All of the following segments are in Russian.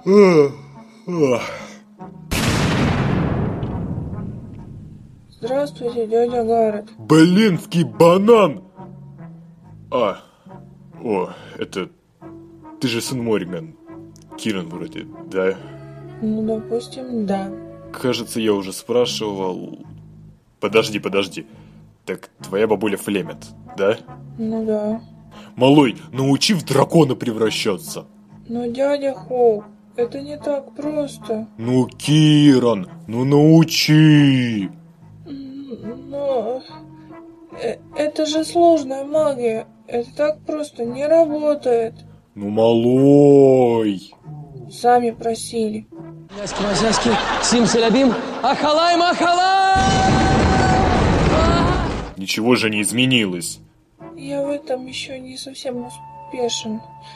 Здравствуйте, дядя Гаррет. Блинский банан! Это... Ты же сын Морриган. Киран вроде, да? Ну, допустим, да. Кажется, я уже спрашивал... Подожди. Так твоя бабуля Флемет, да? Ну да. Малой, научи в дракона превращаться. Но дядя Хоуп, это не так просто. Ну, Киран, ну научи. Но... Это же сложная магия. Это так просто не работает. Ну, малой. Сами просили. Ничего же не изменилось. Я в этом еще не совсем успешен.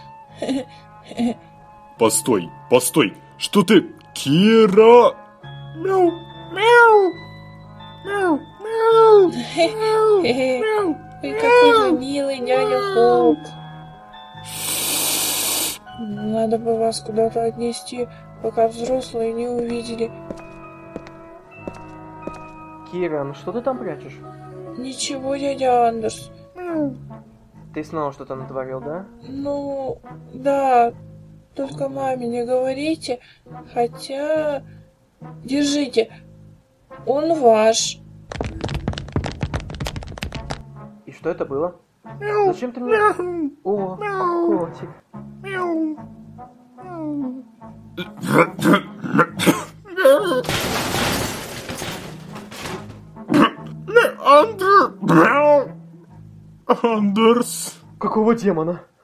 Постой. Что ты... Кира! Мяу, мяу, мяу, мяу, мяу. Ой, какой вы милый дядя Хоуп. Надо бы вас куда-то отнести, пока взрослые не увидели. Киран, что ты там прячешь? Ничего, дядя Андерс. Ты снова что-то натворил, да? Ну, да, только маме не говорите, хотя... Держите, он ваш. И что это было? Зачем ты мне... О, котик. Андерс. Какого демона?